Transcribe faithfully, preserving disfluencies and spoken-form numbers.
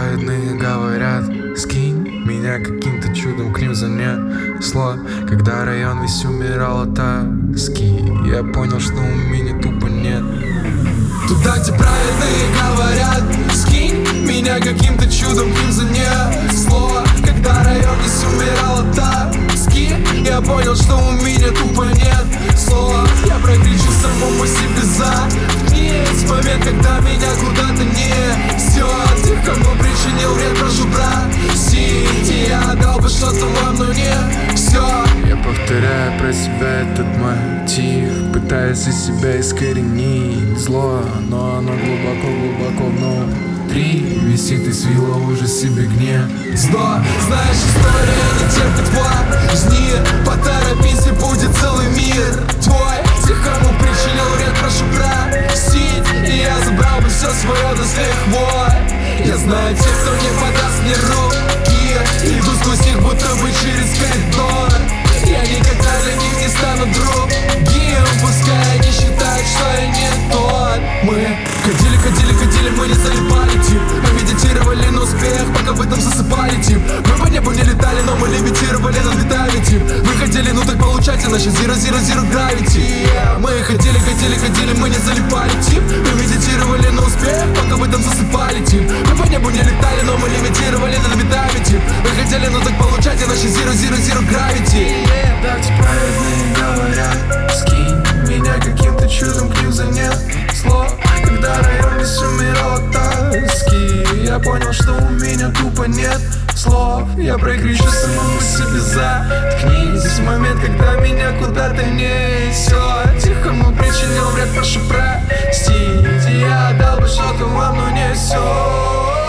праведные говорят: скинь меня каким-то чудом к ним занесло. Когда район весь умирал от тоски, я понял, что у меня тупо нет. Туда, где праведные говорят: скинь меня каким-то чудом к ним занесло. Когда район весь умирал от тоски, я понял, что у меня тупо нет слов. Я прокричу самому по себе заткнись. Момент, когда меня куда-то несет. Тех, кому причинил вред, прошу простить. И я отдал бы что-то вам, но не все. Я повторяю про себя этот мотив, пытаясь из себя искоренить зло, но оно глубоко-глубоко внутри висит и свило уже себе гнездо. Знаешь, история не терпит возни. Поторопись, и будет целый мир твой. Тех, кому причинил вред, прошу простить. И я забрал бы все свое до с лихвой. Я знаю тех, кто не подаст мне руки. Иду сквозь них, будто бы через коридор. Я никогда для них не стану другим. Пускай они считают, что я не тот. Мы ходили, ходили, ходили, мы не залипали, тип. Мы медитировали на успех, пока в этом засыпали, тип. Мы по небу не летали, но мы левитировали над витами, тип. Мы хотели, ну так получайте, наша zero, zero, zero gravity. Мы ходили, ходили, ходили, мы не залипали, тип. Мы медитировали на успех, пока в этом засыпали, тип. Мы по небу не летали, но мы левитировали над витами, тип. Мы хотели, ну так получайте, наша zero, zero, zero gravity. Так праведные говорят: скинь меня каким-то чудом к ним занесло. Когда район весь умирал от тоски, я понял, что у меня тупо нет слов. Я прокричу самому себе заткнись. Здесь момент, когда меня куда-то несет. Тех, кому причинил вред, прошу простить. И я отдал бы что-то вам, но не все.